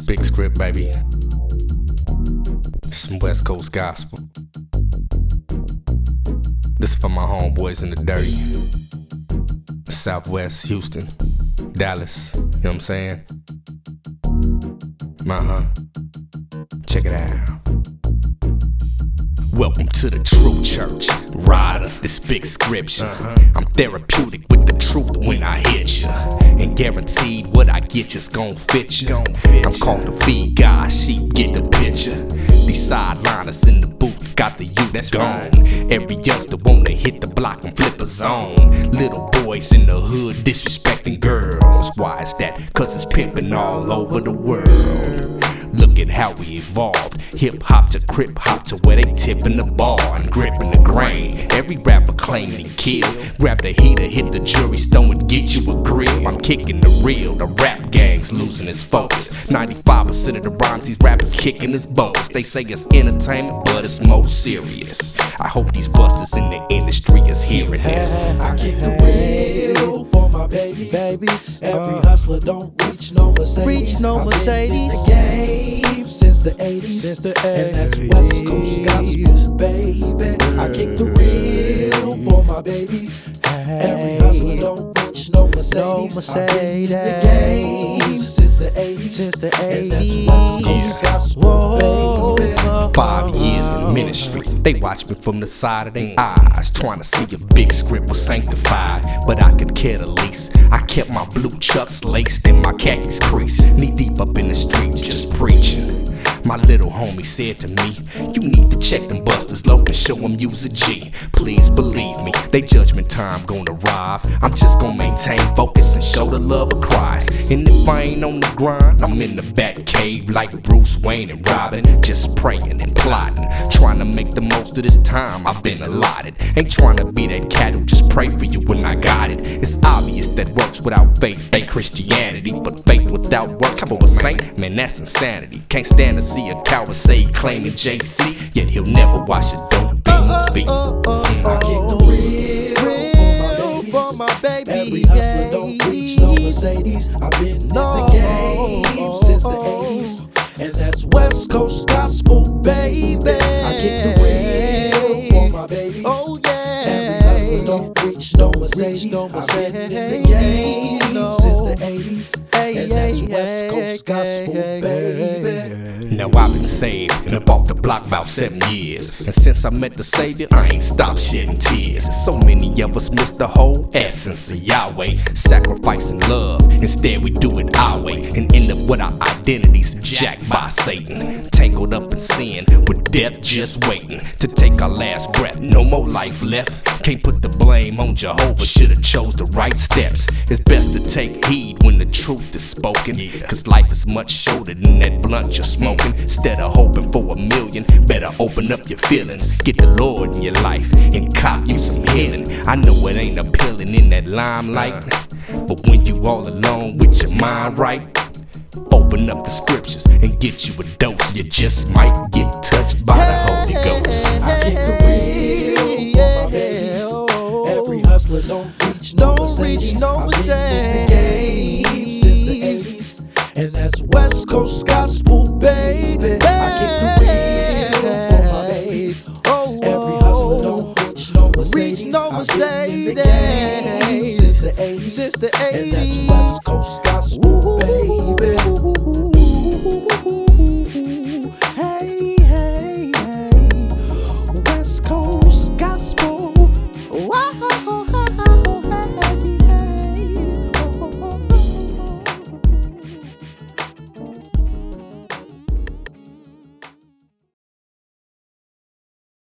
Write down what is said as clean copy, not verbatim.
Big Script, baby. Some West Coast gospel. This for my homeboys in the dirty. Southwest, Houston, Dallas, you know what I'm saying? Check it out. Welcome to the true church, rider, this big scripture. I'm therapeutic with the truth when I hit ya, and guaranteed what I get just gon' fit ya. I'm called to feed God's sheep, get the picture. These sideliners in the booth got the youth that's gone. Every youngster wanna hit the block and flip a zone. Little boys in the hood disrespecting girls. Why is that? Cause it's pimping all over the world. Look at how we evolved. Hip hop to crip hop to where they tipping the ball and gripping the grain. Every rapper claim he kill. Grab the heater, hit the jury stone and get you a grill. I'm kicking the real, the rap gang's losing its focus. 95% of the rhymes these rappers kicking is bogus. They say it's entertainment, but it's more serious. I hope these busters in the industry is hearing this. I kick the real for my babies. Every hustler don't reach no Mercedes. I've been in the game since the 80s. And that's West Coast gospel, baby. I kick the real for my babies. Every hustler don't reach no Mercedes. I've been in the game since the 80s. And that's West Coast gospel, baby. 5 years in ministry, they watch me from the side of their eyes, trying to see if Big Script was sanctified, but I could care the least. I kept my blue chucks laced and my khakis creased, knee deep up in the streets just preaching. My little homie said to me, you need to check them busters low and show them use a G. Please believe me, they judgment time gonna arrive. I'm just gonna maintain focus and show the love of Christ. And if I ain't on the grind, I'm in the back cave like Bruce Wayne and Robin, just praying and plotting, trying to make the most of this time I've been allotted. Ain't trying to be that cat who just pray for you when I got it. It's obvious that works without faith ain't Christianity, but faith without works for a saint, man, that's insanity. Can't stand to see a coward say he claiming JC, yet he'll never wash a dope fiend's feet. I kick the real for my babies. Every hustler don't reach no Mercedes. I've been in the game since the 80s, and that's West Coast gospel, baby. I kick the real for my babies. Oh yeah. Every hustler don't reach no Mercedes. I've been in the game since the 80s, and that's West Coast gospel, baby. Now I've been saved and up off the block about 7 years, and since I met the Savior, I ain't stopped shedding tears. So many of us miss the whole essence of Yahweh, sacrificing love. Instead we do it our way and end up with our identities jacked by Satan, tangled up in sin with death just waiting to take our last breath. No more life left. Can't put the blame on Jehovah, should've chose the right steps. It's best to take heed when the truth is spoken, cause life is much shorter than that blunt you're smoking. Instead of hoping for a million, better open up your feelings. Get the Lord in your life and cop you some healing. I know it ain't appealing in that limelight, but when you all alone with your mind right, open up the scriptures and get you a dose. You just might get touched by the Holy Ghost. I kick the real for my babies. Every hustler don't reach no Mercedes. I've been in the game since the 80s, and that's West Coast gospel, baby. I kick the real for my babies. Every hustler don't reach no Mercedes. I've been in the game since the 80s, and that's West Coast gospel, baby.